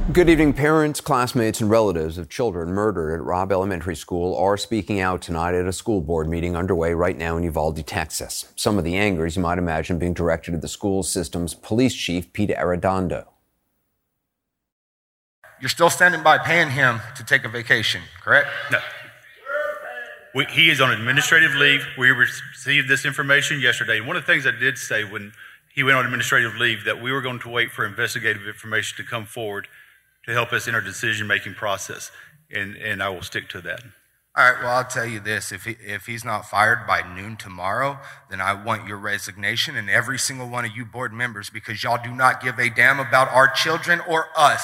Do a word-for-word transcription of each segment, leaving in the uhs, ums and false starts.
Good evening. Parents, classmates, and relatives of children murdered at Robb Elementary School are speaking out tonight at a school board meeting underway right now in Uvalde, Texas. Some of the anger, as you might imagine, being directed at the school system's police chief, Pete Arredondo. You're still standing by paying him to take a vacation, correct? No. We, he is on administrative leave. We received this information yesterday. And one of the things I did say when he went on administrative leave, that we were going to wait for investigative information to come forward to help us in our decision-making process. And, and I will stick to that. All right, well, I'll tell you this. If he, if he's not fired by noon tomorrow, then I want your resignation and every single one of you board members, because y'all do not give a damn about our children or us.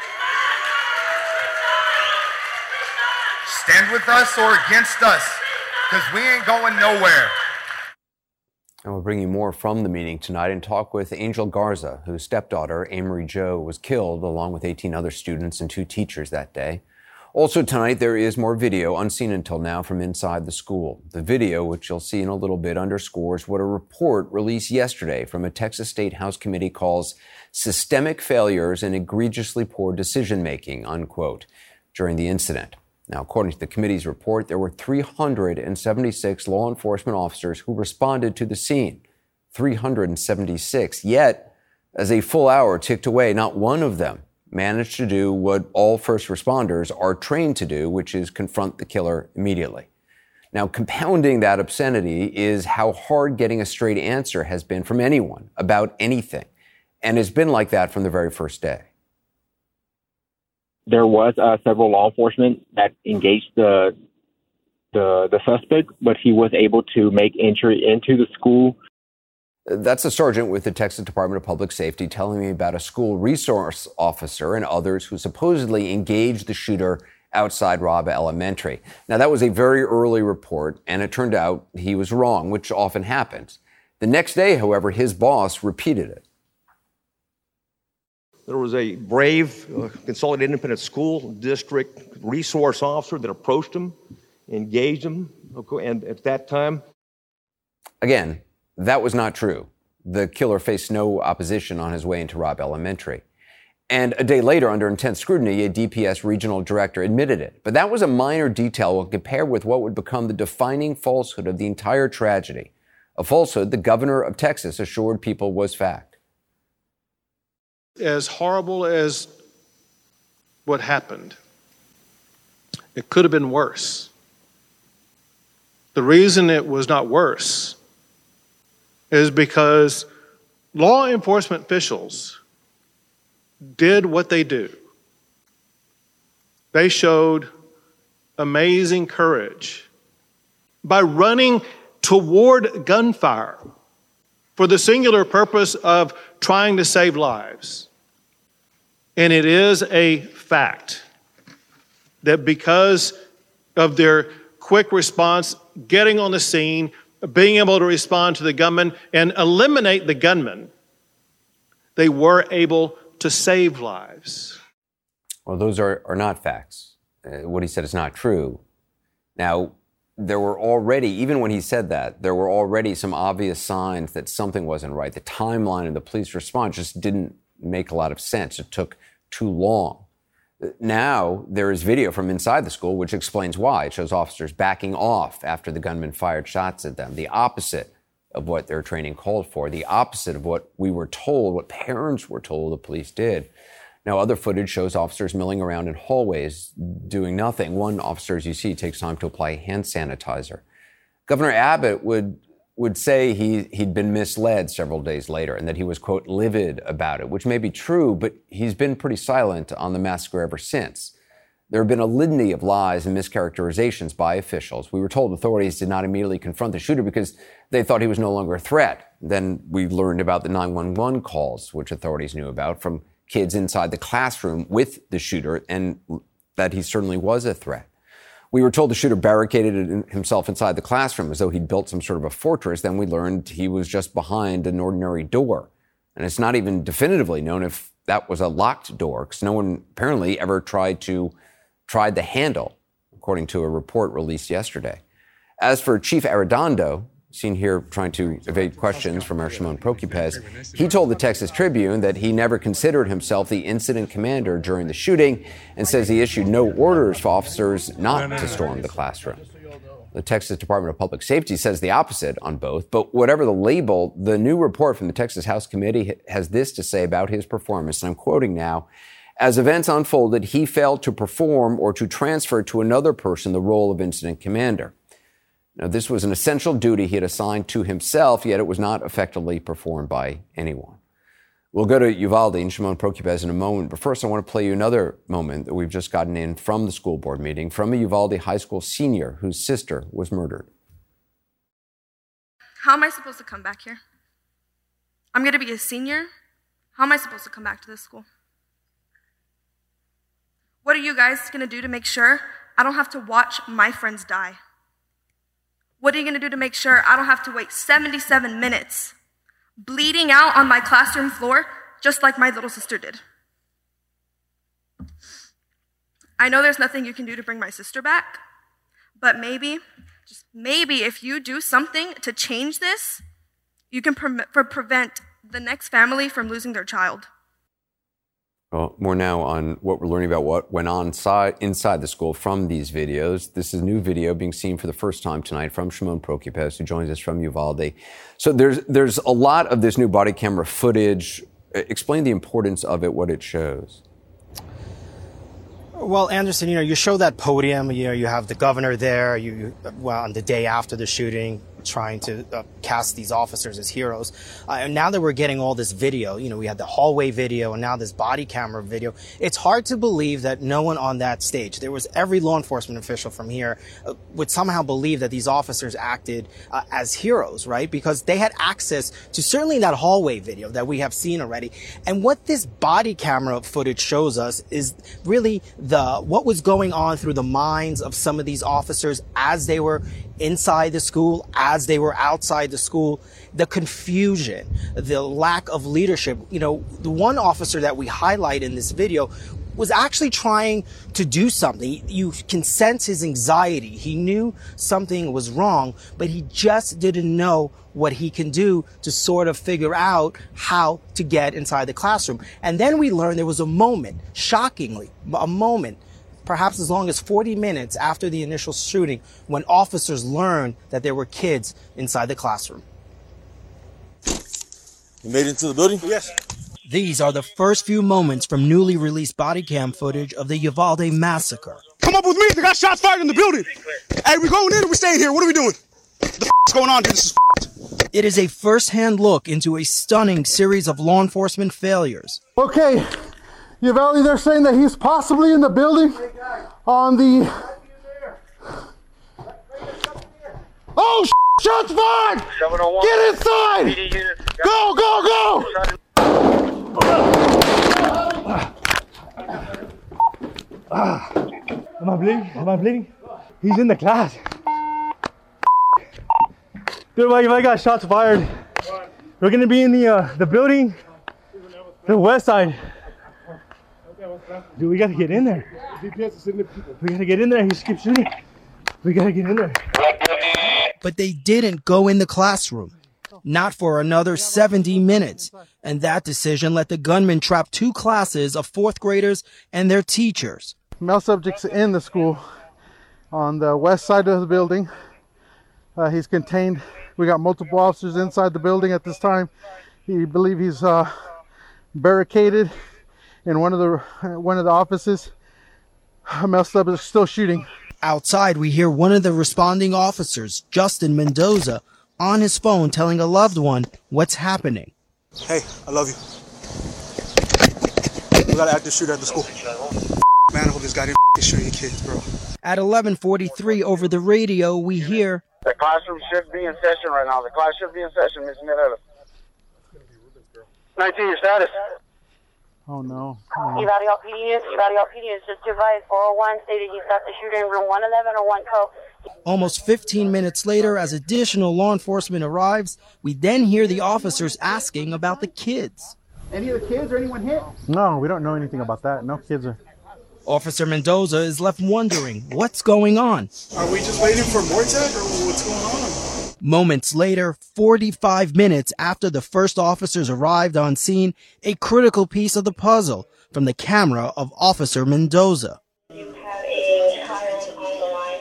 Stand with us or against us, because we ain't going nowhere. And we'll bring you more from the meeting tonight and talk with Angel Garza, whose stepdaughter, Amory Jo, was killed along with eighteen other students and two teachers that day. Also tonight, there is more video, unseen until now, from inside the school. The video, which you'll see in a little bit, underscores what a report released yesterday from a Texas State House committee calls systemic failures and egregiously poor decision-making, unquote, during the incident. Now, according to the committee's report, there were three hundred seventy-six law enforcement officers who responded to the scene. three hundred seventy-six. Yet, as a full hour ticked away, not one of them managed to do what all first responders are trained to do, which is confront the killer immediately. Now, compounding that obscenity is how hard getting a straight answer has been from anyone about anything. And it's been like that from the very first day. There was uh, several law enforcement that engaged the, the the suspect, but he was able to make entry into the school. That's a sergeant with the Texas Department of Public Safety telling me about a school resource officer and others who supposedly engaged the shooter outside Robb Elementary. Now, that was a very early report, and it turned out he was wrong, which often happens. The next day, however, his boss repeated it. There was a brave uh, Consolidated Independent School District resource officer that approached him, engaged him, and at that time... Again, that was not true. The killer faced no opposition on his way into Robb Elementary. And a day later, under intense scrutiny, a D P S regional director admitted it. But that was a minor detail when compared with what would become the defining falsehood of the entire tragedy. A falsehood the governor of Texas assured people was fact. As horrible as what happened, it could have been worse. The reason it was not worse is because law enforcement officials did what they do. They showed amazing courage by running toward gunfire for the singular purpose of trying to save lives. And it is a fact that because of their quick response, getting on the scene, being able to respond to the gunman and eliminate the gunman, they were able to save lives. Well, those are, are not facts. Uh, what he said is not true. Now, there were already, even when he said that, there were already some obvious signs that something wasn't right. The timeline of the police response just didn't make a lot of sense. It took too long. Now there is video from inside the school which explains why. It shows officers backing off after the gunman fired shots at them. The opposite of what their training called for. The opposite of what we were told, what parents were told the police did. Now, other footage shows officers milling around in hallways doing nothing. One officer, as you see, takes time to apply hand sanitizer. Governor Abbott would would say he, he'd been misled several days later and that he was, quote, livid about it, which may be true, but he's been pretty silent on the massacre ever since. There have been a litany of lies and mischaracterizations by officials. We were told authorities did not immediately confront the shooter because they thought he was no longer a threat. Then we learned about the nine one one calls, which authorities knew about from kids inside the classroom with the shooter, and that he certainly was a threat. We were told the shooter barricaded himself inside the classroom as though he'd built some sort of a fortress. Then we learned he was just behind an ordinary door. And it's not even definitively known if that was a locked door, because no one apparently ever tried to tried the handle, according to a report released yesterday. As for Chief Arredondo, seen here trying to evade questions from our Shimon Prokupecz. He told the Texas Tribune that he never considered himself the incident commander during the shooting and says he issued no orders for officers not to storm the classroom. The Texas Department of Public Safety says the opposite on both, but whatever the label, the new report from the Texas House Committee has this to say about his performance, and I'm quoting now: as events unfolded, he failed to perform or to transfer to another person the role of incident commander. Now, this was an essential duty he had assigned to himself, yet it was not effectively performed by anyone. We'll go to Uvalde and Shimon Prokupecz in a moment, but first I want to play you another moment that we've just gotten in from the school board meeting from a Uvalde high school senior whose sister was murdered. How am I supposed to come back here? I'm going to be a senior. How am I supposed to come back to this school? What are you guys going to do to make sure I don't have to watch my friends die? What are you going to do to make sure I don't have to wait seventy-seven minutes bleeding out on my classroom floor just like my little sister did? I know there's nothing you can do to bring my sister back, but maybe, just maybe if you do something to change this, you can pre- pre- prevent the next family from losing their child. Well, more now on what we're learning about what went on inside, inside the school from these videos. This is new video being seen for the first time tonight from Shimon Prokupecz, who joins us from Uvalde. So there's there's a lot of this new body camera footage. Explain the importance of it, what it shows. Well, Anderson, you know, you show that podium, you know, you have the governor there, you, you well, on the day after the shooting, trying to uh, cast these officers as heroes. Uh, and now that we're getting all this video, you know, we had the hallway video and now this body camera video, it's hard to believe that no one on that stage, there was every law enforcement official from here, uh, would somehow believe that these officers acted uh, as heroes, right? Because they had access to certainly that hallway video that we have seen already. And what this body camera footage shows us is really the what was going on through the minds of some of these officers as they were inside the school, as they were outside the school, the confusion, the lack of leadership. You know, the one officer that we highlight in this video was actually trying to do something. You can sense his anxiety. He knew something was wrong, but he just didn't know what he can do to sort of figure out how to get inside the classroom. And then we learned there was a moment, shockingly, a moment, perhaps as long as forty minutes after the initial shooting, when officers learned that there were kids inside the classroom. You made it into the building? Yes. These are the first few moments from newly released body cam footage of the Uvalde massacre. Come up with me. They got shots fired in the building. Hey, we going in or we staying here? What are we doing? What the f*** is going on, dude? This is f***ed. It is a first-hand look into a stunning series of law enforcement failures. Okay, Uvalde, they're saying that he's possibly in the building on the... Oh, sh- shots fired! Get inside! Go, go, go! Am I bleeding? Am I bleeding? He's in the class. Dude, Mike, I got shots fired. We're gonna be in the uh, the building, the west side. Dude, we gotta get in there. We gotta get in there. He just keeps shooting. We gotta get in there. But they didn't go in the classroom. Not for another seventy minutes. And that decision let the gunman trap two classes of fourth graders and their teachers. Male subjects in the school on the west side of the building. Uh, he's contained. We got multiple officers inside the building at this time. We believe he's uh, barricaded in one of the one of the offices. Male subjects still shooting. Outside, we hear one of the responding officers, Justin Mendoza, on his phone telling a loved one what's happening. Hey, I love you. We got an active shooter at the school. Man, I hope this guy didn't shooting kids, bro. At eleven forty-three over the radio, we hear... The classroom should be in session right now. The class should be in session, Miss Mirella. nineteen, your status. Oh, no. Oh, no. Uvalde P D is, Uvalde P D is just advised four oh one stated he's got the shooter in room one eleven or one twelve. Almost fifteen minutes later, as additional law enforcement arrives, we then hear the officers asking about the kids. Any of the kids or anyone hit? No, we don't know anything about that. No kids are... Officer Mendoza is left wondering what's going on. Are we just waiting for Mortec or what's going on? Moments later, forty-five minutes after the first officers arrived on scene, a critical piece of the puzzle from the camera of Officer Mendoza. You have a child on the line.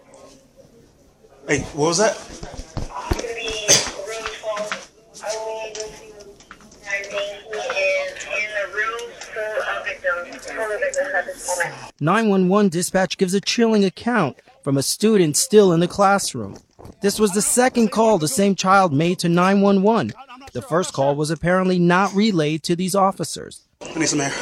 Hey, what was that? I'm going to be room twelve. I will need to I think he is in the room full of victims, full of victims at this moment. nine one one dispatch gives a chilling account from a student still in the classroom. This was the second call the same child made to nine one one. The first call was apparently not relayed to these officers. I need some air.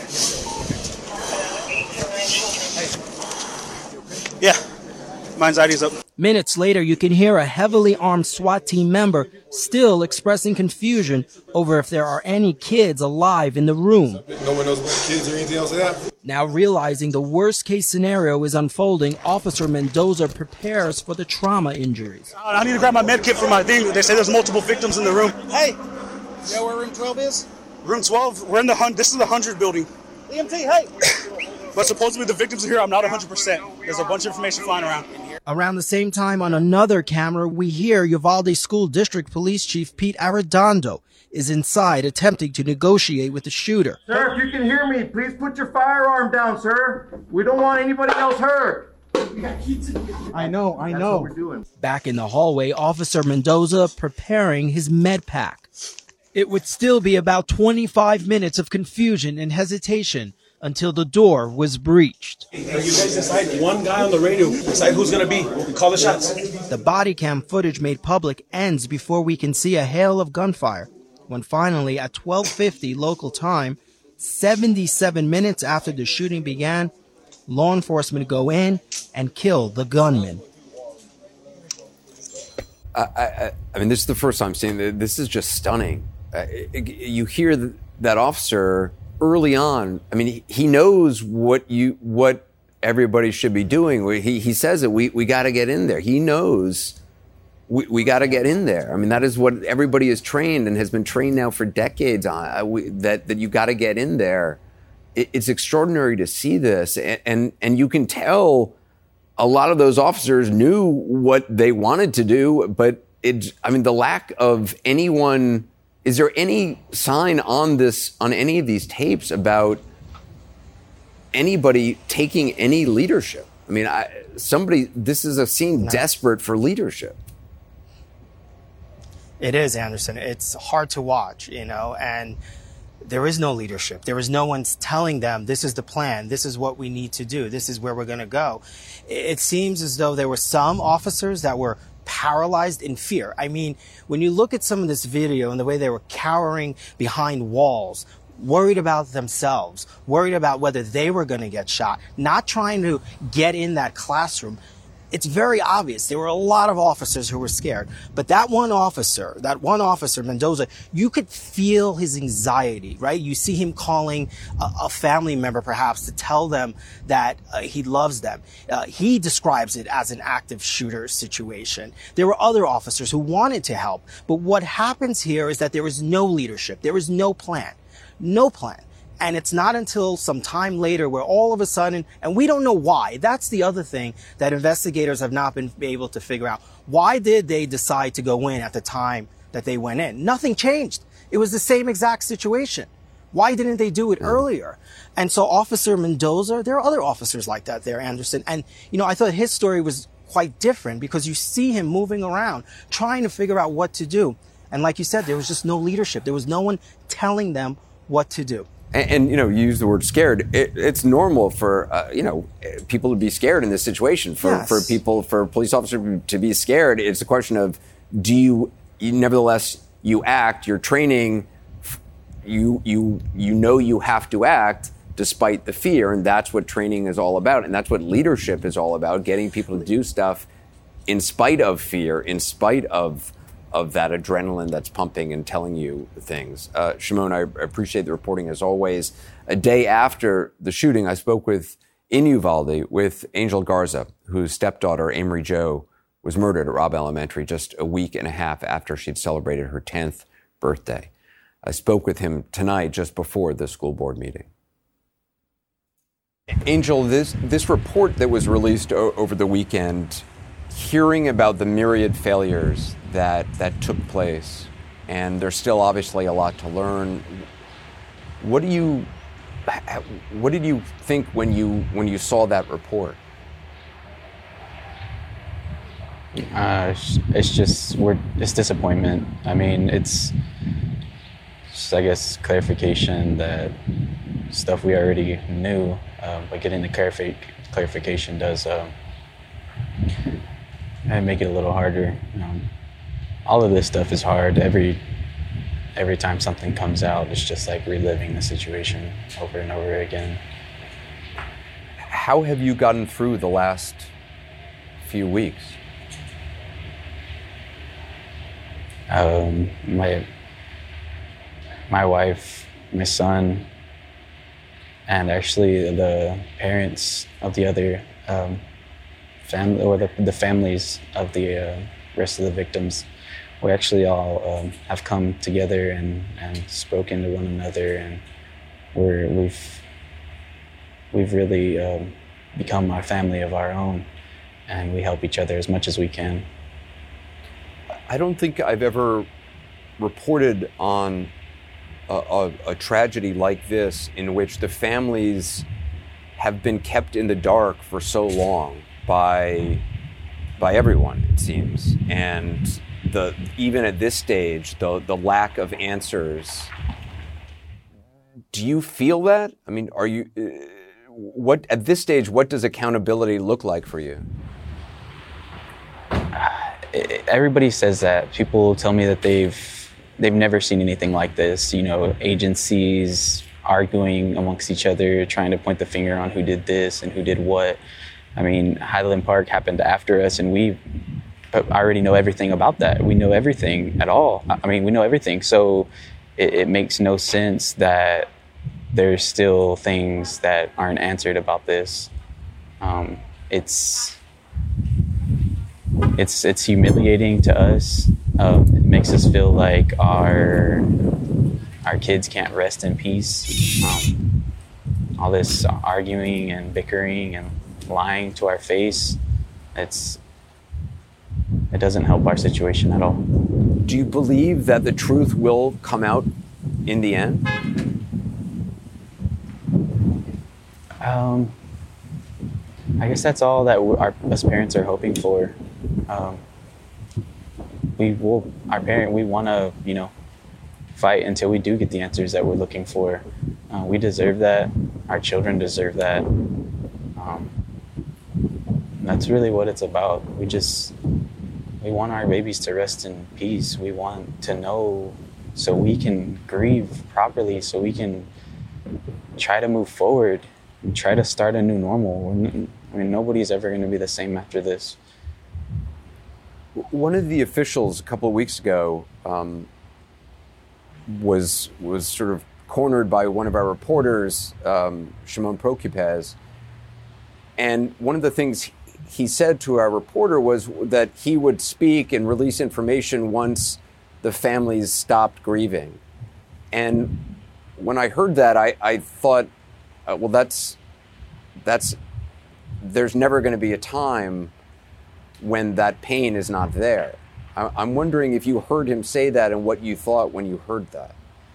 Yeah, my anxiety's up. Minutes later, you can hear a heavily armed SWAT team member still expressing confusion over if there are any kids alive in the room. No one knows about kids or anything else like that. Now realizing the worst case scenario is unfolding, Officer Mendoza prepares for the trauma injuries. I need to grab my med kit for my thing. They say there's multiple victims in the room. Hey, you know where room twelve is? Room twelve? We're in the hun- this is the one hundred building. E M T, hey! But supposedly the victims are here. I'm not one hundred percent. There's a bunch of information flying around. Around the same time, on another camera, we hear Uvalde School District Police Chief Pete Arredondo is inside attempting to negotiate with the shooter. Sir, if you can hear me, please put your firearm down, sir. We don't want anybody else hurt. I know, I That's know. what we're doing. Back in the hallway, Officer Mendoza preparing his med pack. It would still be about twenty-five minutes of confusion and hesitation until the door was breached. You guys decide one guy on the radio, decide who's going to be, and call the shots. The body cam footage made public ends before we can see a hail of gunfire, when finally at twelve fifty local time, seventy-seven minutes after the shooting began, law enforcement go in and kill the gunman. I, I, I mean, this is the first time seeing this. This is just stunning. Uh, you hear the, that officer early on. I mean, he, he knows what you what everybody should be doing. He he says it. We we got to get in there. He knows we we got to get in there. I mean, that is what everybody is trained and has been trained now for decades on. We, that that you got to get in there. It, it's extraordinary to see this, and, and and you can tell a lot of those officers knew what they wanted to do, but it. I mean, the lack of anyone. Is there any sign on this, on any of these tapes about anybody taking any leadership? I mean, I, somebody, this is a scene no. desperate for leadership. It is, Anderson. It's hard to watch, you know, and there is no leadership. There is no one telling them, this is the plan. This is what we need to do. This is where we're going to go. It seems as though there were some officers that were paralyzed in fear. I mean, when you look at some of this video and the way they were cowering behind walls, worried about themselves, worried about whether they were going to get shot, not trying to get in that classroom, it's very obvious. There were a lot of officers who were scared. But that one officer, that one officer, Mendoza, you could feel his anxiety, right? You see him calling a, a family member perhaps to tell them that uh, he loves them. Uh, he describes it as an active shooter situation. There were other officers who wanted to help. But what happens here is that there is no leadership. There is no plan. No plan. And it's not until some time later where all of a sudden, and we don't know why. That's the other thing that investigators have not been able to figure out. Why did they decide to go in at the time that they went in? Nothing changed. It was the same exact situation. Why didn't they do it earlier? And so Officer Mendoza, there are other officers like that there, Anderson. And, you know, I thought his story was quite different because you see him moving around, trying to figure out what to do. And like you said, there was just no leadership. There was no one telling them what to do. And, and, you know, you use the word scared. It, it's normal for, uh, you know, people to be scared in this situation, for, yes. for people, for police officers to be scared. It's a question of, do you, you nevertheless, you act, you're training, you, you, you know you have to act despite the fear. And that's what training is all about. And that's what leadership is all about, getting people to do stuff in spite of fear, in spite of of that adrenaline that's pumping and telling you things. Uh, Shimon, I appreciate the reporting as always. A day after the shooting, I spoke with, in Uvalde, with Angel Garza, whose stepdaughter, Amory Jo, was murdered at Robb Elementary just a week and a half after she'd celebrated her tenth birthday. I spoke with him tonight just before the school board meeting. Angel, this, this report that was released o- over the weekend, hearing about the myriad failures that, that took place, and there's still obviously a lot to learn, what do you, what did you think when you when you saw that report? Uh, it's just we're it's disappointment. I mean, it's just, I guess, clarification that stuff we already knew, uh, but getting the clarifi- clarification does uh, make it a little harder. Um, all of this stuff is hard. Every every time something comes out, it's just like reliving the situation over and over again. How have you gotten through the last few weeks? Um, my my wife, my son, and actually the parents of the other um, family, or the, the families of the uh, rest of the victims, we actually all um, have come together and, and spoken to one another, and we're, we've we've really um, become a family of our own, and we help each other as much as we can. I don't think I've ever reported on a, a, a tragedy like this in which the families have been kept in the dark for so long by by everyone, it seems, and the even at this stage, the the lack of answers. Do you feel that? I mean, are you uh, what at this stage? What does accountability look like for you? Everybody says that. People tell me that they've they've never seen anything like this. You know, agencies arguing amongst each other, trying to point the finger on who did this and who did what. I mean, Highland Park happened after us, and we already know everything about that. We know everything at all. I mean, we know everything. So it, it makes no sense that there's still things that aren't answered about this. Um, it's it's it's humiliating to us. Um, it makes us feel like our our kids can't rest in peace. Um, all this arguing and bickering and lying to our face, it's it doesn't help our situation at all. Do you believe that the truth will come out in the end? Um, I guess that's all that our us parents are hoping for. Um, we will, our parent, we want to, you know, fight until we do get the answers that we're looking for. Uh, we deserve that. Our children deserve that. Um, that's really what it's about. We just, we want our babies to rest in peace. We want to know so we can grieve properly, so we can try to move forward and try to start a new normal. I mean, nobody's ever going to be the same after this. One of the officials a couple of weeks ago um, was was sort of cornered by one of our reporters, um, Shimon Prokupecz, and one of the things he said to our reporter was that he would speak and release information once the families stopped grieving. And when I heard that, I, I thought, uh, well, that's that's there's never going to be a time when that pain is not there. I, I'm wondering if you heard him say that and what you thought when you heard that.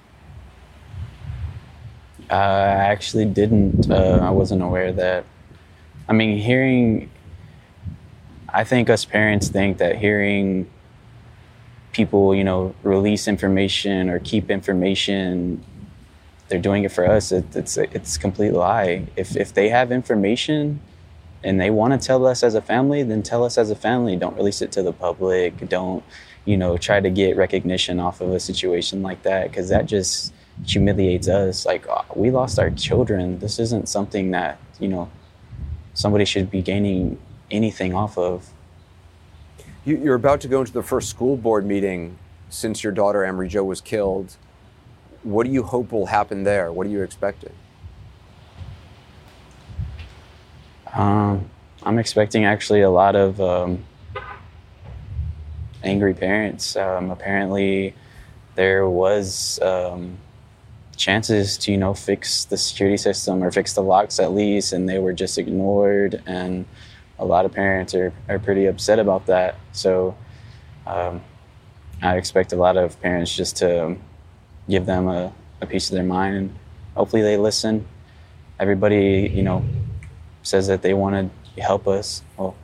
Uh, I actually didn't. Uh, I wasn't aware of that. I mean, hearing, I think us parents think that hearing people, you know, release information or keep information, they're doing it for us. It, it's it's a complete lie. If if they have information and they want to tell us as a family, then tell us as a family. Don't release it to the public. Don't, you know, try to get recognition off of a situation like that, because that just humiliates us. Like, oh, we lost our children. This isn't something that, you know, somebody should be gaining anything off of. You, you're about to go into the first school board meeting since your daughter Amory Jo was killed. What do you hope will happen there? What are you expecting? Um, I'm expecting actually a lot of um, angry parents. Um, apparently, there was um, chances to, you know, fix the security system or fix the locks at least, and they were just ignored. And a lot of parents are, are pretty upset about that. So um, I expect a lot of parents just to give them a, a piece of their mind, and hopefully they listen. Everybody, you know, says that they want to help us. Well,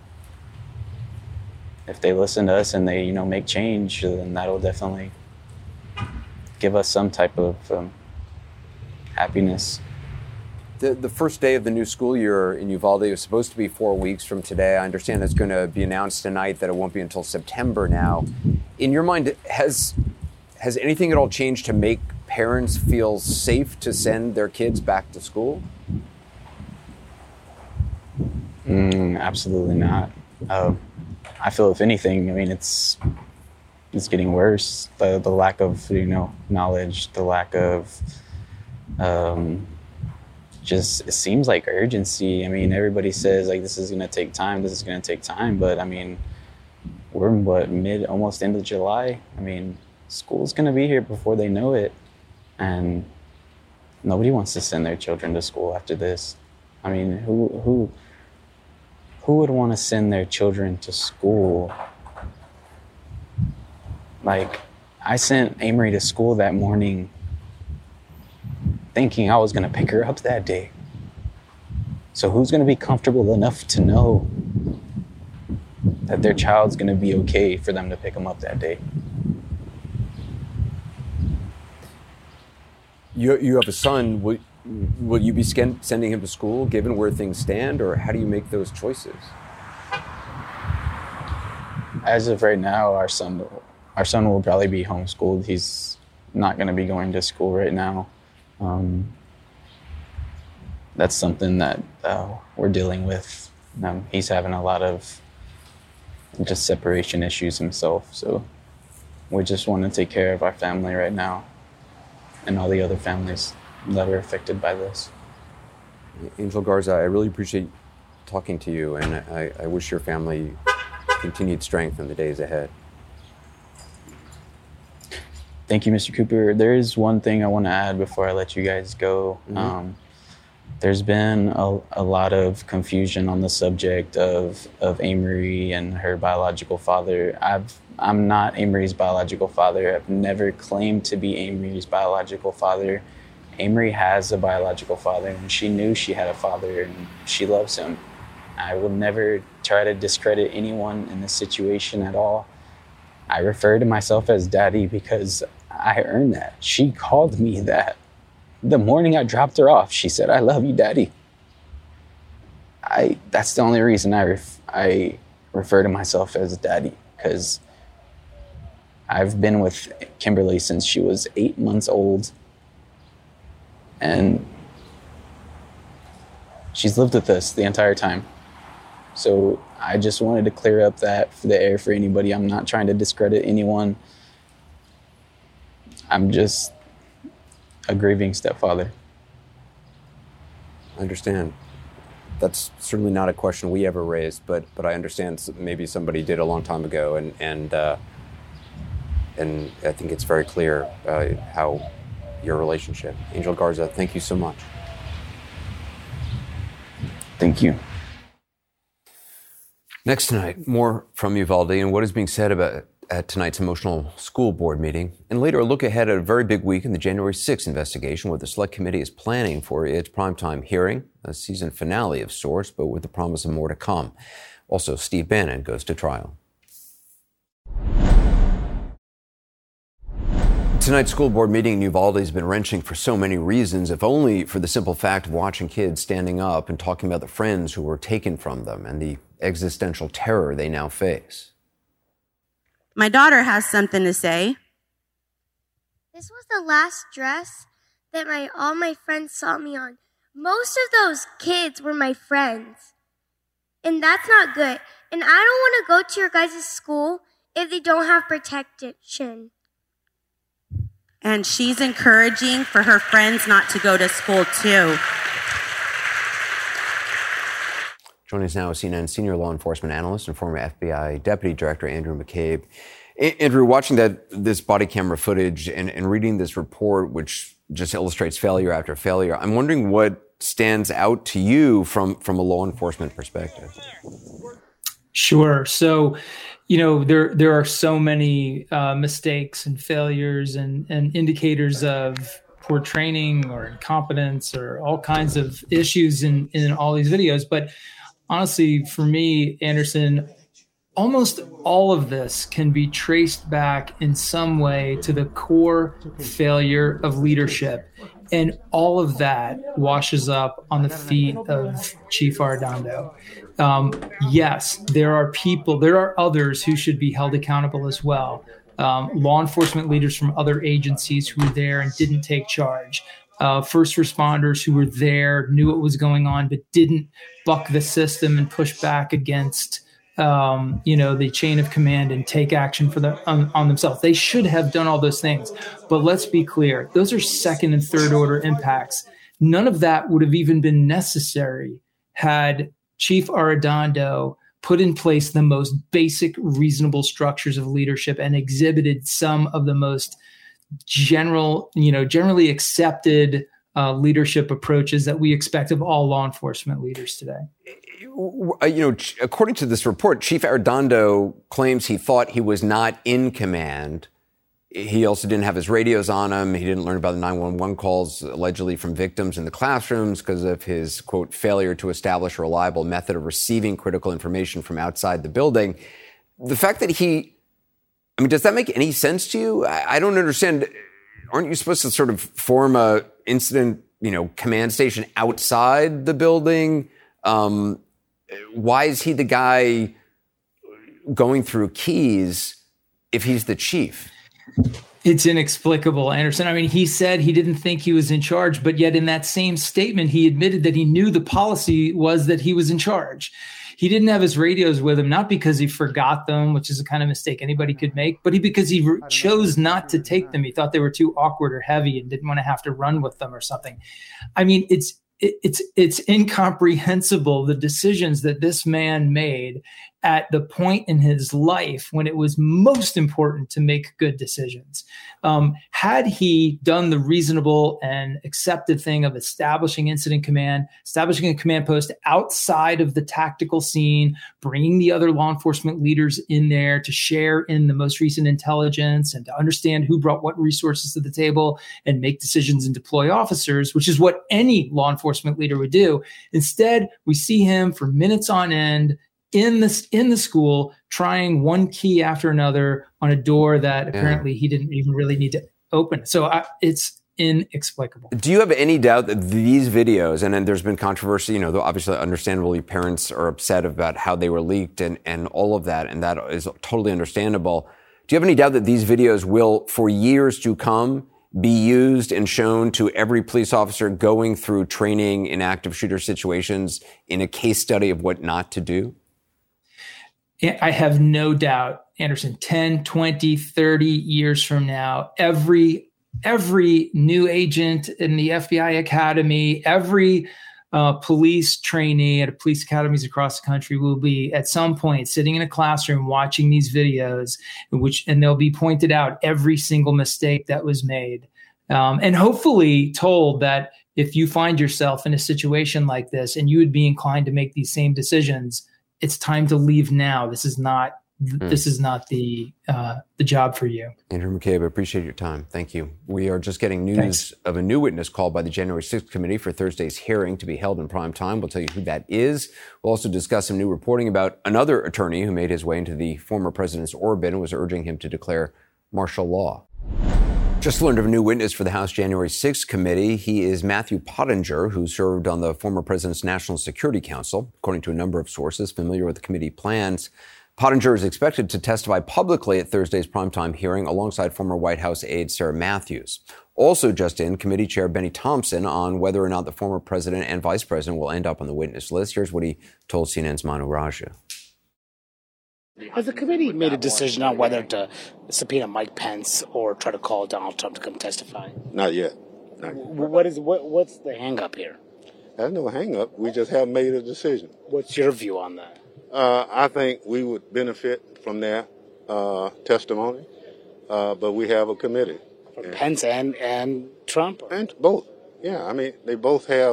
if they listen to us and they, you know, make change, then that'll definitely give us some type of um, happiness. The, the first day of the new school year in Uvalde was supposed to be four weeks from today. I understand it's going to be announced tonight that it won't be until September now. In your mind, has has anything at all changed to make parents feel safe to send their kids back to school? Mm, absolutely not. Uh, I feel, if anything, I mean, it's it's getting worse. The the lack of, you know, knowledge, the lack of um, just, it seems like urgency. I mean, everybody says, like, this is going to take time, this is going to take time. But, I mean, we're, what, mid, almost end of July? I mean, school's going to be here before they know it. And nobody wants to send their children to school after this. I mean, who who who would want to send their children to school? Like, I sent Amory to school that morning thinking I was going to pick her up that day. So who's going to be comfortable enough to know that their child's going to be okay for them to pick them up that day? You you have a son. Will, will you be sending him to school given where things stand, or how do you make those choices? As of right now, our son, our son will probably be homeschooled. He's not going to be going to school right now. Um, that's something that uh, we're dealing with. Um, he's having a lot of just separation issues himself. So we just want to take care of our family right now and all the other families that are affected by this. Angel Garza, I really appreciate talking to you, and I, I wish your family continued strength in the days ahead. Thank you, Mister Cooper. There is one thing I want to add before I let you guys go. Mm-hmm. Um, there's been a, a lot of confusion on the subject of, of Amory and her biological father. I've, I'm not Amory's biological father. I've never claimed to be Amory's biological father. Amory has a biological father, and she knew she had a father, and she loves him. I will never try to discredit anyone in this situation at all. I refer to myself as daddy because I earned that. She called me that. The morning I dropped her off, she said, "I love you, daddy." I, that's the only reason I, ref, I refer to myself as daddy, because I've been with Kimberly since she was eight months old. And she's lived with us the entire time. So I just wanted to clear up that for the air for anybody. I'm not trying to discredit anyone. I'm just a grieving stepfather. I understand. That's certainly not a question we ever raised, but but I understand maybe somebody did a long time ago, and and uh, and I think it's very clear uh, how your relationship. Angel Garza, thank you so much. Thank you. Next tonight, more from Uvalde and what is being said about at tonight's emotional school board meeting. And later, a look ahead at a very big week in the January sixth investigation, where the Select Committee is planning for its primetime hearing, a season finale of sorts, but with the promise of more to come. Also, Steve Bannon goes to trial. Tonight's school board meeting in Uvalde has been wrenching for so many reasons, if only for the simple fact of watching kids standing up and talking about the friends who were taken from them and the existential terror they now face. My daughter has something to say. This was the last dress that my all my friends saw me on. Most of those kids were my friends. And that's not good. And I don't want to go to your guys' school if they don't have protection. And she's encouraging for her friends not to go to school too. Joining us now is C N N senior law enforcement analyst and former F B I Deputy Director Andrew McCabe. A- Andrew, watching that this body camera footage and, and reading this report, which just illustrates failure after failure, I'm wondering what stands out to you from, from a law enforcement perspective? Sure. So, you know, there there are so many uh, mistakes and failures and, and indicators of poor training or incompetence or all kinds of issues in, in all these videos. But honestly, for me, Anderson, almost all of this can be traced back in some way to the core failure of leadership. And all of that washes up on the feet of Chief Arradondo. Um, yes, there are people, there are others who should be held accountable as well. Um, law enforcement leaders from other agencies who were there and didn't take charge. Uh, first responders who were there, knew what was going on, but didn't buck the system and push back against Um, you know, the chain of command and take action for the on, on themselves. They should have done all those things. But let's be clear, those are second and third order impacts. None of that would have even been necessary had Chief Arradondo put in place the most basic, reasonable structures of leadership and exhibited some of the most general, you know, generally accepted uh, leadership approaches that we expect of all law enforcement leaders today. You know, according to this report, Chief Arradondo claims he thought he was not in command. He also didn't have his radios on him. He didn't learn about the nine one one calls allegedly from victims in the classrooms because of his, quote, failure to establish a reliable method of receiving critical information from outside the building. The fact that he, I mean, does that make any sense to you? I, I don't understand. Aren't you supposed to sort of form a incident, you know, command station outside the building? Um, why is he the guy going through keys if he's the chief? It's inexplicable, Anderson. I mean, he said he didn't think he was in charge, but yet in that same statement, he admitted that he knew the policy was that he was in charge. He didn't have his radios with him, not because he forgot them, which is a kind of mistake anybody could make, but he, because he re- chose not to take them. He thought they were too awkward or heavy and didn't want to have to run with them or something. I mean, it's It's it's incomprehensible, the decisions that this man made at the point in his life when it was most important to make good decisions. Um, had he done the reasonable and accepted thing of establishing incident command, establishing a command post outside of the tactical scene, bringing the other law enforcement leaders in there to share in the most recent intelligence and to understand who brought what resources to the table and make decisions and deploy officers, which is what any law enforcement leader would do. Instead, we see him for minutes on end in this in the school trying one key after another on a door that apparently yeah. he didn't even really need to open. So I, it's inexplicable. Do you have any doubt that these videos, and then there's been controversy, you know, obviously understandably parents are upset about how they were leaked and, and all of that, and that is totally understandable. Do you have any doubt that these videos will, for years to come, be used and shown to every police officer going through training in active shooter situations in a case study of what not to do? I have no doubt, Anderson, ten, twenty, thirty years from now, every every new agent in the F B I Academy, every uh, police trainee at police academies across the country will be at some point sitting in a classroom watching these videos, in which and they'll be pointed out every single mistake that was made. Um, and hopefully told that if you find yourself in a situation like this and you would be inclined to make these same decisions, it's time to leave now. This is not mm. this is not the uh, the job for you. Andrew McCabe, I appreciate your time. Thank you. We are just getting news Thanks. of a new witness called by the January sixth committee for Thursday's hearing to be held in prime time. We'll tell you who that is. We'll also discuss some new reporting about another attorney who made his way into the former president's orbit and was urging him to declare martial law. Just learned of a new witness for the House January sixth committee. He is Matthew Pottinger, who served on the former president's National Security Council. According to a number of sources familiar with the committee plans, Pottinger is expected to testify publicly at Thursday's primetime hearing alongside former White House aide Sarah Matthews. Also just in, committee chair Benny Thompson on whether or not the former president and vice president will end up on the witness list. Here's what he told C N N's Manu Raju. Has the committee made a decision on whether to subpoena Mike Pence or try to call Donald Trump to come testify? Not yet. Not yet. What is what? What's the hang-up here? There's no hang-up. We just haven't made a decision. What's your view on that? Uh, I think we would benefit from their uh, testimony, uh, but we have a committee. From Pence and, and Trump? And both. Yeah, I mean, they both have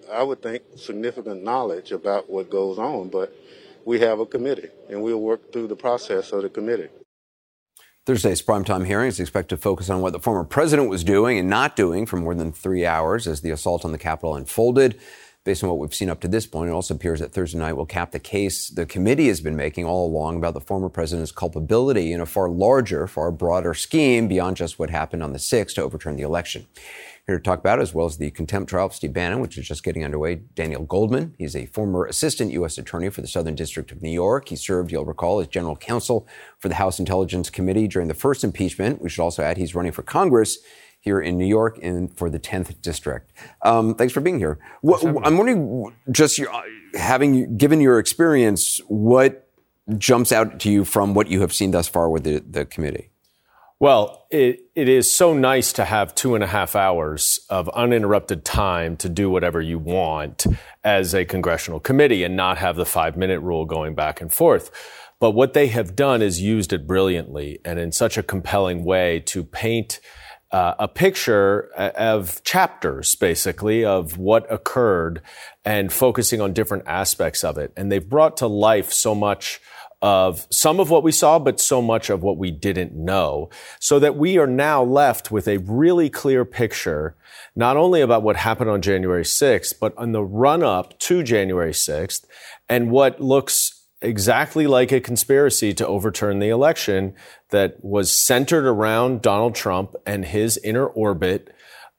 I would think, significant knowledge about what goes on. But we have a committee, and we'll work through the process of the committee. Thursday's primetime hearing is expected to focus on what the former president was doing and not doing for more than three hours as the assault on the Capitol unfolded. Based on what we've seen up to this point, it also appears that Thursday night will cap the case the committee has been making all along about the former president's culpability in a far larger, far broader scheme beyond just what happened on the sixth to overturn the election. Here to talk about it, as well as the contempt trial of Steve Bannon, which is just getting underway, Daniel Goldman. He's a former assistant U S attorney for the Southern District of New York. He served, you'll recall, as general counsel for the House Intelligence Committee during the first impeachment. We should also add he's running for Congress here in New York and for the tenth District. Um, thanks for being here. What, I'm wondering, just your, having given your experience, what jumps out to you from what you have seen thus far with the, the committee? Well, it, it is so nice to have two and a half hours of uninterrupted time to do whatever you want as a congressional committee and not have the five-minute rule going back and forth. But what they have done is used it brilliantly and in such a compelling way to paint uh, a picture of chapters, basically, of what occurred and focusing on different aspects of it. And they've brought to life so much of some of what we saw, but so much of what we didn't know, so that we are now left with a really clear picture, not only about what happened on January sixth, but on the run-up to January sixth, and what looks exactly like a conspiracy to overturn the election that was centered around Donald Trump and his inner orbit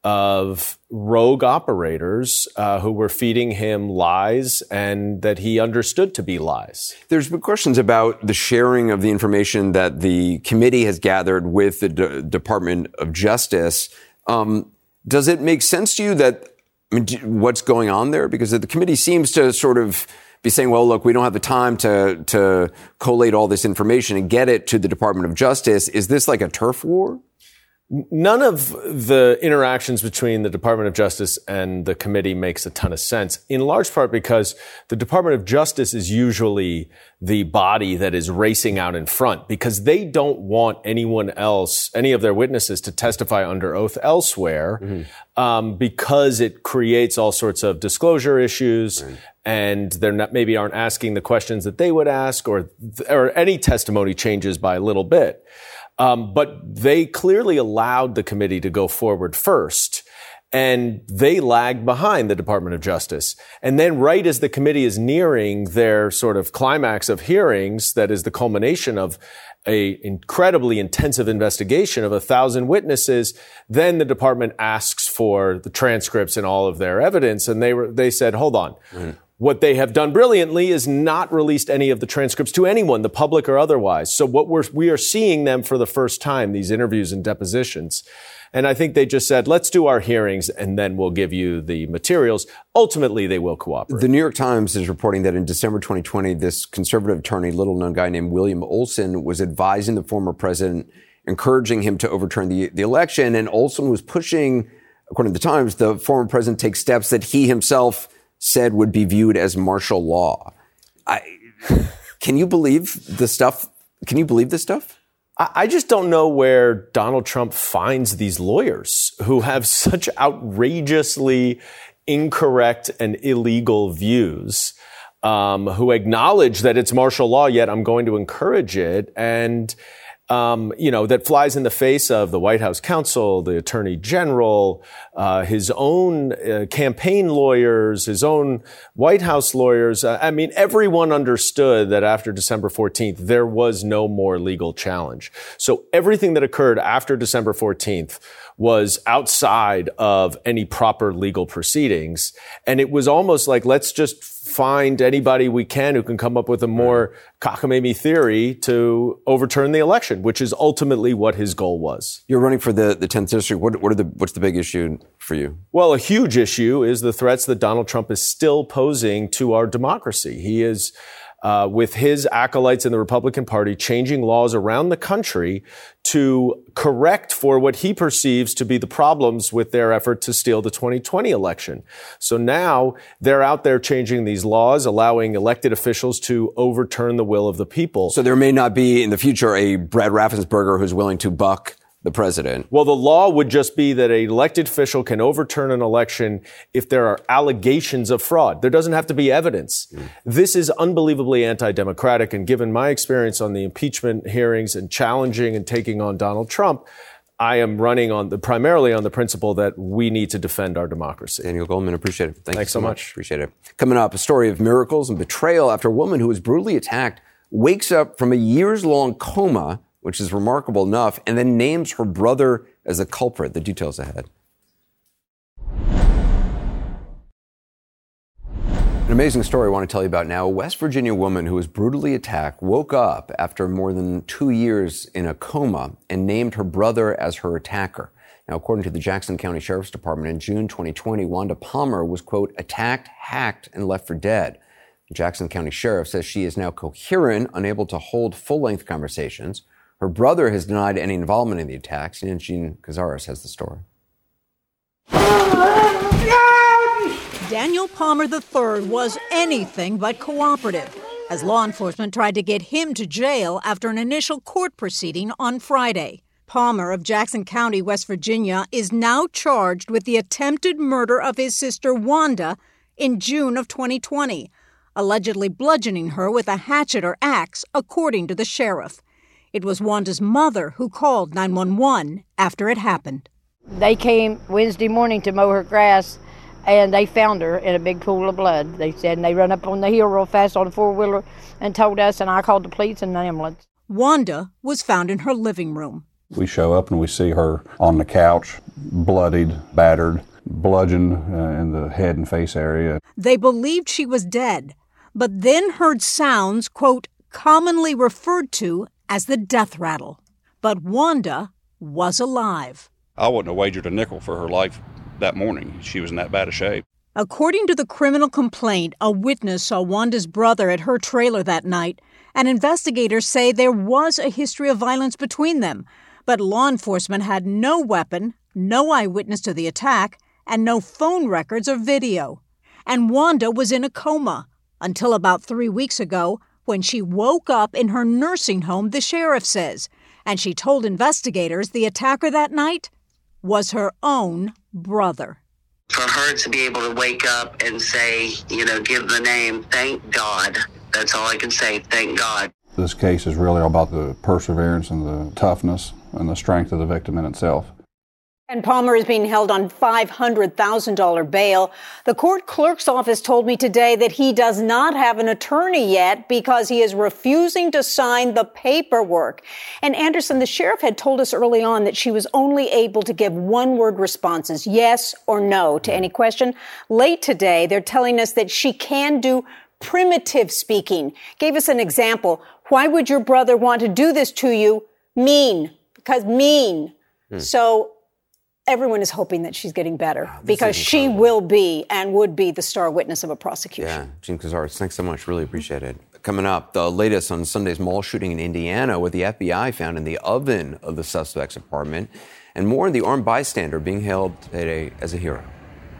of rogue operators uh, who were feeding him lies and that he understood to be lies. There's been questions about the sharing of the information that the committee has gathered with the D- Department of Justice. Um, does it make sense to you that, I mean, do, what's going on there? Because the committee seems to sort of be saying, well, look, we don't have the time to, to collate all this information and get it to the Department of Justice. Is this like a turf war? None of the interactions between the Department of Justice and the committee makes a ton of sense, in large part because the Department of Justice is usually the body that is racing out in front because they don't want anyone else, any of their witnesses, to testify under oath elsewhere, mm-hmm. um, because it creates all sorts of disclosure issues. Right. And they're not, maybe aren't asking the questions that they would ask, or or any testimony changes by a little bit. Um, but they clearly allowed the committee to go forward first, and they lagged behind the Department of Justice. And then right as the committee is nearing their sort of climax of hearings, that is the culmination of a incredibly intensive investigation of a thousand witnesses, then the department asks for the transcripts and all of their evidence. And they were, they said, hold on. Mm. What they have done brilliantly is not released any of the transcripts to anyone, the public or otherwise. So what we're, we are seeing them for the first time, these interviews and depositions. And I think they just said, let's do our hearings and then we'll give you the materials. Ultimately, they will cooperate. The New York Times is reporting that in December twenty twenty, this conservative attorney, little-known guy named William Olson, was advising the former president, encouraging him to overturn the, the election. And Olson was pushing, according to the Times, the former president take steps that he himself said would be viewed as martial law. I, can you believe the stuff? Can you believe this stuff? I, I just don't know where Donald Trump finds these lawyers who have such outrageously incorrect and illegal views, um, who acknowledge that it's martial law, yet I'm going to encourage it. And Um, you know, that flies in the face of the White House counsel, the Attorney General, uh, his own uh, campaign lawyers, his own White House lawyers. Uh, I mean, everyone understood that after December fourteenth, there was no more legal challenge. So everything that occurred after December fourteenth was outside of any proper legal proceedings. And it was almost like, let's just find anybody we can who can come up with a more cockamamie theory to overturn the election, which is ultimately what his goal was. You're running for the, the tenth District. What, what are the, what's the big issue for you? Well, a huge issue is the threats that Donald Trump is still posing to our democracy. He is, uh, with his acolytes in the Republican Party, changing laws around the country to correct for what he perceives to be the problems with their effort to steal the twenty twenty election. So now they're out there changing these laws, allowing elected officials to overturn the will of the people. So there may not be in the future a Brad Raffensperger who's willing to buck the president. Well, the law would just be that an elected official can overturn an election if there are allegations of fraud. There doesn't have to be evidence. Mm. This is unbelievably anti-democratic, and given my experience on the impeachment hearings and challenging and taking on Donald Trump, I am running on the primarily on the principle that we need to defend our democracy. Daniel Goldman, appreciate it. Thank Thanks you so so much. much. Appreciate it. Coming up, a story of miracles and betrayal after a woman who was brutally attacked wakes up from a years-long coma, which is remarkable enough, and then names her brother as the culprit. The details ahead. An amazing story I want to tell you about now. A West Virginia woman who was brutally attacked woke up after more than two years in a coma and named her brother as her attacker. Now, according to the Jackson County Sheriff's Department, in June twenty twenty, Wanda Palmer was, quote, attacked, hacked, and left for dead. The Jackson County Sheriff says she is now coherent, unable to hold full-length conversations. Her brother has denied any involvement in the attacks, and Jean Cazares has the story. Daniel Palmer the third was anything but cooperative as law enforcement tried to get him to jail after an initial court proceeding on Friday. Palmer of Jackson County, West Virginia, is now charged with the attempted murder of his sister Wanda in June of twenty twenty, allegedly bludgeoning her with a hatchet or axe, according to the sheriff. It was Wanda's mother who called nine one one after it happened. They came Wednesday morning to mow her grass, and they found her in a big pool of blood, they said, and they run up on the hill real fast on a four-wheeler and told us, and I called the police and an ambulance. Wanda was found in her living room. We show up and we see her on the couch, bloodied, battered, bludgeoned uh, in the head and face area. They believed she was dead, but then heard sounds, quote, commonly referred to as the death rattle. But Wanda was alive. I wouldn't have wagered a nickel for her life that morning. She was in that bad a shape. According to the criminal complaint, a witness saw Wanda's brother at her trailer that night, and investigators say there was a history of violence between them. But law enforcement had no weapon, no eyewitness to the attack, and no phone records or video. And Wanda was in a coma until about three weeks ago when she woke up in her nursing home, the sheriff says. And she told investigators the attacker that night was her own brother. For her to be able to wake up and say, you know, give the name, thank God. That's all I can say, thank God. This case is really about the perseverance and the toughness and the strength of the victim in itself. And Palmer is being held on five hundred thousand dollars bail. The court clerk's office told me today that he does not have an attorney yet because he is refusing to sign the paperwork. And Anderson, the sheriff had told us early on that she was only able to give one-word responses, yes or no, to any question. Late today, they're telling us that she can do primitive speaking. Gave us an example. Why would your brother want to do this to you? Mean. Because mean. Hmm. So everyone is hoping that she's getting better because she will be and would be the star witness of a prosecution. Yeah, Jean Cazares, thanks so much. Really appreciate it. Coming up, the latest on Sunday's mall shooting in Indiana, with the F B I found in the oven of the suspect's apartment, and more on the armed bystander being hailed today as a hero.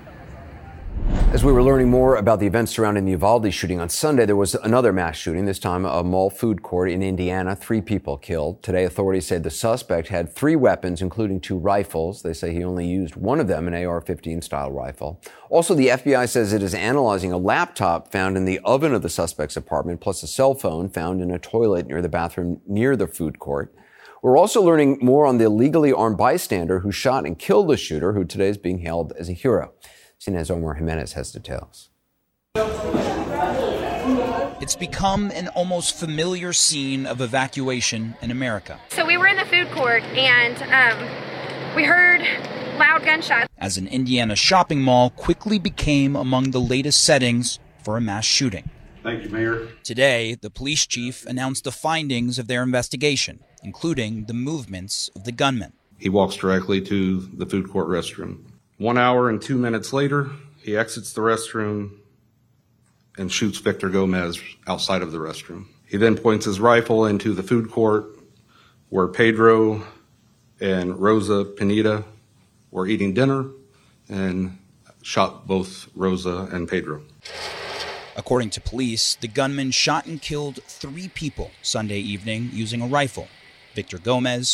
As we were learning more about the events surrounding the Uvalde shooting on Sunday, there was another mass shooting, this time a mall food court in Indiana. Three people killed. Today, authorities say the suspect had three weapons, including two rifles. They say he only used one of them, an A R fifteen style rifle. Also, the F B I says it is analyzing a laptop found in the oven of the suspect's apartment, plus a cell phone found in a toilet near the bathroom near the food court. We're also learning more on the illegally armed bystander who shot and killed the shooter, who today is being hailed as a hero. C N N's Omar Jimenez has details. It's become an almost familiar scene of evacuation in America. So we were in the food court and um, we heard loud gunshots. As an Indiana shopping mall quickly became among the latest settings for a mass shooting. Thank you, Mayor. Today, the police chief announced the findings of their investigation, including the movements of the gunman. He walks directly to the food court restroom. One hour and two minutes later, he exits the restroom and shoots Victor Gomez outside of the restroom. He then points his rifle into the food court where Pedro and Rosa Pineda were eating dinner and shot both Rosa and Pedro. According to police, the gunman shot and killed three people Sunday evening using a rifle: Victor Gomez,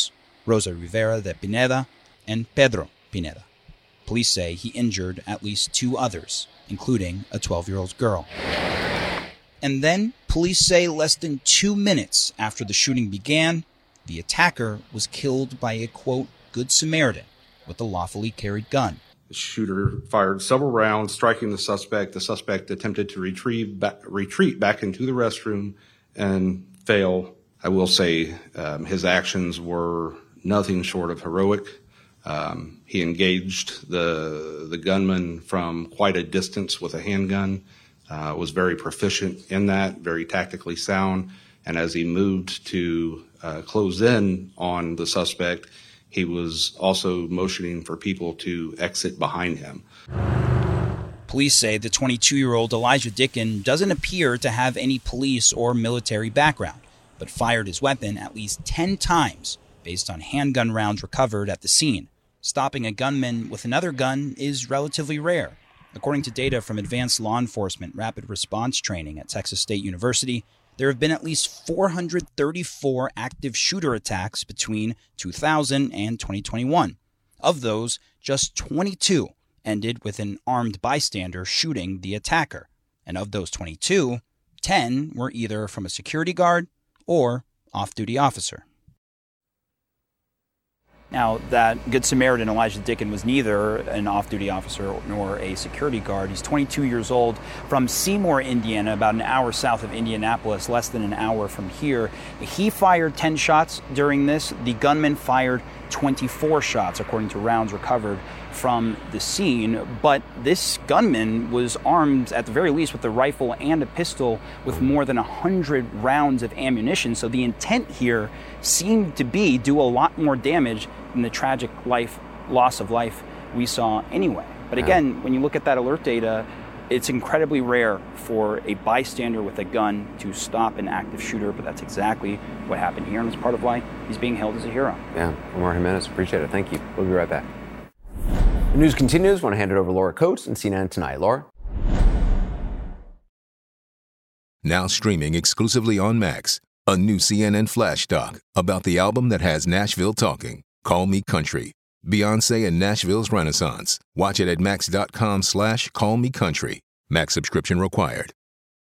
Rosa Rivera de Pineda, and Pedro Pineda. Police say he injured at least two others, including a twelve-year-old girl. And then, police say less than two minutes after the shooting began, the attacker was killed by a, quote, Good Samaritan with a lawfully carried gun. The shooter fired several rounds, striking the suspect. The suspect attempted to retrieve back, retreat back into the restroom and fail. I will say um, his actions were nothing short of heroic. Um, he engaged the the gunman from quite a distance with a handgun, uh, was very proficient in that, very tactically sound, and as he moved to uh, close in on the suspect, he was also motioning for people to exit behind him. Police say the twenty-two-year-old Elijah Dicken doesn't appear to have any police or military background, but fired his weapon at least ten times based on handgun rounds recovered at the scene. Stopping a gunman with another gun is relatively rare. According to data from Advanced Law Enforcement Rapid Response Training at Texas State University, there have been at least four hundred thirty-four active shooter attacks between two thousand and twenty twenty-one. Of those, just twenty-two ended with an armed bystander shooting the attacker. And of those twenty-two, ten were either from a security guard or off-duty officer. Now, that Good Samaritan, Elijah Dicken, was neither an off-duty officer nor a security guard. He's twenty-two years old, from Seymour, Indiana, about an hour south of Indianapolis, less than an hour from here. He fired ten shots during this. The gunman fired twenty-four shots, according to rounds recovered from the scene. But this gunman was armed, at the very least, with a rifle and a pistol with more than one hundred rounds of ammunition. So the intent here seemed to be do a lot more damage than the tragic life loss of life we saw anyway. But again, when you look at that alert data, it's incredibly rare for a bystander with a gun to stop an active shooter, but that's exactly what happened here, and it's part of why he's being hailed as a hero. Yeah, Omar Jimenez, appreciate it. Thank you. We'll be right back. The news continues. I want to hand it over to Laura Coates and C N N Tonight. Laura? Now streaming exclusively on Max, a new C N N flash doc about the album that has Nashville talking, Call Me Country. Beyonce and Nashville's Renaissance. Watch it at max.com slash call me country. Max subscription required.